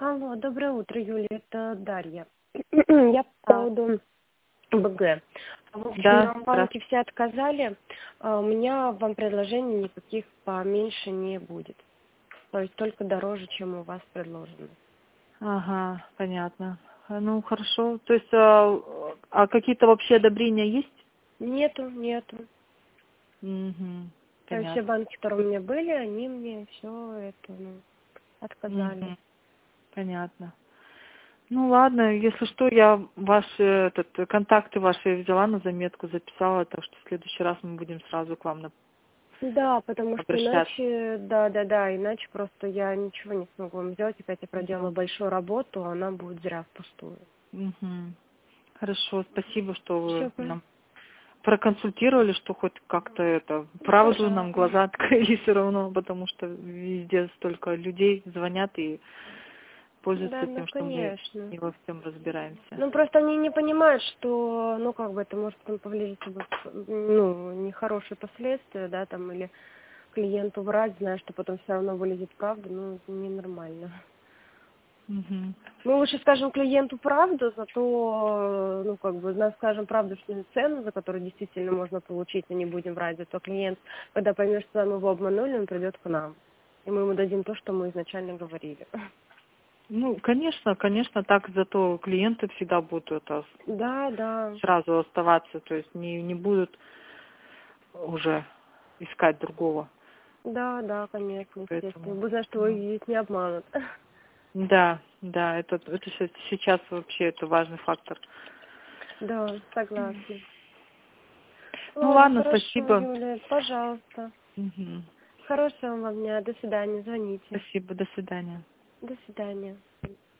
Алло, доброе утро, Юлия, это Дарья. Я по Да, поводу БГ. В общем, да, нам в банке здравствуйте. все отказали, а у меня вам предложений никаких поменьше не будет. То есть только дороже, чем у вас предложено. Ага, понятно. Ну, хорошо. То есть, какие-то вообще одобрения есть? Нету. Угу, То есть все понятно. банки, которые у меня были, они мне все это, отказали. Угу, понятно. Ну, ладно, если что, я ваши, контакты ваши взяла на заметку, записала, так что в следующий раз мы будем сразу к вам Да, потому что обращаться. иначе, иначе просто я ничего не смогу вам сделать. Опять я проделала большую работу, а она будет зря впустую. Угу. Хорошо, спасибо, что вы Все, нам проконсультировали, что хоть как-то правду нам пожалуйста. глаза открыли все равно, потому что везде столько людей звонят и Да, пользуются ну тем, что мы конечно. не во всем разбираемся. Ну просто они не понимают, что, это может там повлечь собой, нехорошие последствия, да, там, или клиенту врать, зная, что потом все равно вылезет правда, это ненормально. Мгм. Мы лучше скажем клиенту правду, зато, скажем правду, что цену, за которую действительно можно получить, и не будем врать, зато клиент, когда поймет, что мы его обманули, он придет к нам. И мы ему дадим то, что мы изначально говорили. Ну, конечно, так зато клиенты всегда будут Да. сразу оставаться, то есть не будут уже искать другого. Да, конечно, естественно. Поэтому, Вы знаете, что его ну, здесь не обманут. да, это сейчас вообще это важный фактор. Да, согласна. Ну Ладно, ладно, хорошо, спасибо. Юлия, пожалуйста. Мгм. Хорошего вам дня. До свидания. Звоните. Спасибо, до свидания. До свидания.